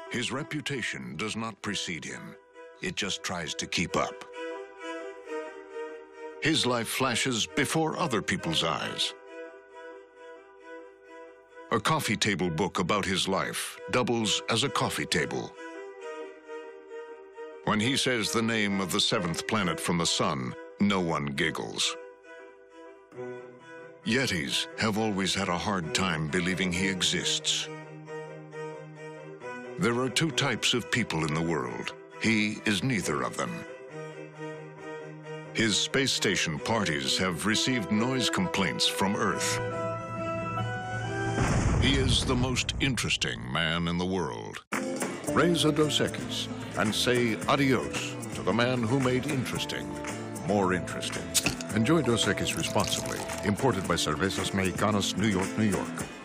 His reputation does not precede him. It just tries to keep up. His life flashes before other people's eyes. A coffee table book about his life doubles as a coffee table. When he says the name of the seventh planet from the sun, no one giggles. Yetis have always had a hard time believing he exists. There are two types of people in the world. He is neither of them. His space station parties have received noise complaints from Earth. He is the most interesting man in the world. Raise a Dos Equis and say adios to the man who made interesting more interesting. Enjoy Dos Equis responsibly. Imported by Cervezas Mexicanas, New York, New York.